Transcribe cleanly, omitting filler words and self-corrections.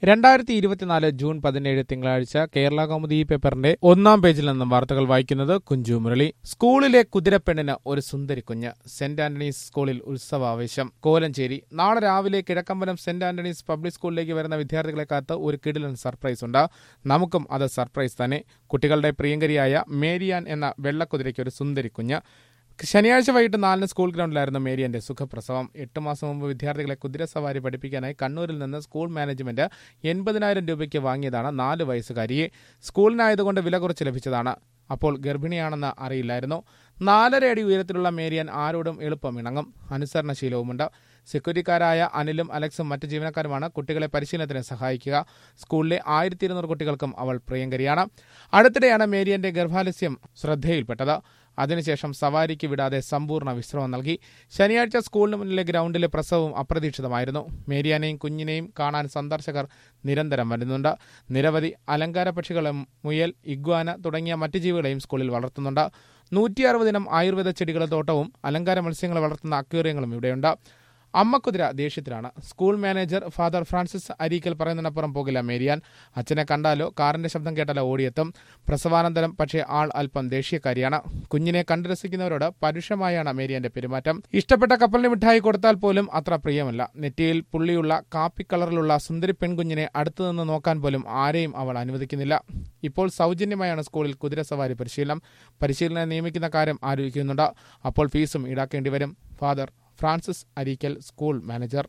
2024 June 17 തിങ്കളാഴ്ച കേരള കൗമുദി പേപ്പറിന്റെ ഒന്നാം പേജിൽ നിന്നും വാർത്തകൾ വായിക്കുന്നത് കുഞ്ചു മുരളി. സ്കൂളിലെ കുതിരപ്പെണ്ണിന് ഒരു സുന്ദരി കുഞ്ഞ്. സെന്റ് ആന്റണീസ് സ്കൂളിൽ ഉത്സവാവേശം. കോലഞ്ചേരി. നാളെ രാവിലെ കിഴക്കമ്പലം സെന്റ് ആന്റണീസ് പബ്ലിക് സ്കൂളിലേക്ക് വരുന്ന വിദ്യാർത്ഥികളെ കാത്ത് ഒരു കിടിലൻ സർപ്രൈസ് ഉണ്ട്. നമുക്കും അത് സർപ്രൈസ് തന്നെ. കുട്ടികളുടെ പ്രിയങ്കരിയായ മേരിയാൻ എന്ന വെള്ളക്കുതിരയ്ക്ക് ഒരു സുന്ദരി കുഞ്ഞ്. ശനിയാഴ്ച വൈകിട്ട് 4 സ്കൂൾ ഗ്രൗണ്ടിലായിരുന്നു മേരിയന്റെ സുഖപ്രസവം. 8 മാസം മുമ്പ് വിദ്യാർത്ഥികളെ കുതിരസവാരി പഠിപ്പിക്കാനായി കണ്ണൂരിൽ നിന്ന് സ്കൂൾ മാനേജ്മെന്റ് 80,000 രൂപയ്ക്ക് വാങ്ങിയതാണ് 4 വയസ്സുകാരിയെ. സ്കൂളിനായതുകൊണ്ട് വില കുറച്ച് ലഭിച്ചതാണ്. അപ്പോൾ ഗർഭിണിയാണെന്ന് അറിയില്ലായിരുന്നു. 4.5 അടി ഉയരത്തിലുള്ള മേരിയൻ ആരോടും എളുപ്പം ഇണങ്ങും. അനുസരണശീലവുമുണ്ട്. സെക്യൂരിറ്റിക്കാരായ അനിലും അലക്സും മറ്റ് ജീവനക്കാരുമാണ് കുട്ടികളെ പരിശീലനത്തിന് സഹായിക്കുക. സ്കൂളിലെ 1200 കുട്ടികൾക്കും അവൾ പ്രിയങ്കരിയാണ്. അടുത്തിടെയാണ് മേരിയന്റെ ഗർഭാലസ്യം ശ്രദ്ധയിൽപ്പെട്ടത്. അതിനുശേഷം സവാരിക്ക് വിടാതെ സമ്പൂർണ്ണ വിശ്രമം നൽകി. ശനിയാഴ്ച സ്കൂളിന് മുന്നിലെ ഗ്രൗണ്ടിലെ പ്രസവവും അപ്രതീക്ഷിതമായിരുന്നു. മേരിയാനെയും കുഞ്ഞിനെയും കാണാൻ സന്ദർശകർ നിരന്തരം വരുന്നുണ്ട്. നിരവധി അലങ്കാര പക്ഷികളും മുയൽ, ഇഗ്വാന തുടങ്ങിയ മറ്റ് ജീവികളെയും സ്കൂളിൽ വളർത്തുന്നുണ്ട്. 160 ഇനം ആയുർവേദ ചെടികളുടെ തോട്ടവും അലങ്കാര മത്സ്യങ്ങളെ വളർത്തുന്ന അക്വേറിയങ്ങളും ഇവിടെയുണ്ട്. അമ്മക്കുതിര ദേഷ്യത്തിലാണ്. School manager father Francis Areekal പറയുന്നതിനപ്പുറം പോകില്ല മേരിയാൻ. അച്ഛനെ കണ്ടാലോ കാറിന്റെ ശബ്ദം കേട്ടാലോ ഓടിയെത്തും. പ്രസവാനന്തരം പക്ഷേ ആൾ അല്പം ദേഷ്യക്കാരിയാണ്. കുഞ്ഞിനെ കണ്ടു രസിക്കുന്നവരോട് പരുഷമായാണ് മേരിയാന്റെ പെരുമാറ്റം. ഇഷ്ടപ്പെട്ട കപ്പലിന് മിഠായി കൊടുത്താൽ പോലും അത്ര പ്രിയമല്ല. നെറ്റിയിൽ പുള്ളിയുള്ള കാപ്പി കളറിലുള്ള സുന്ദരി പെൺകുഞ്ഞിനെ അടുത്തുനിന്ന് നോക്കാൻ പോലും ആരെയും അവൾ അനുവദിക്കുന്നില്ല. ഇപ്പോൾ സൗജന്യമായാണ് സ്കൂളിൽ കുതിരസവാരി പരിശീലനം. പരിശീലനം നിയമിക്കുന്ന കാര്യം ആലോചിക്കുന്നുണ്ട്. അപ്പോൾ ഫീസും ഈടാക്കേണ്ടി വരും. Father Francis Areekal, school manager.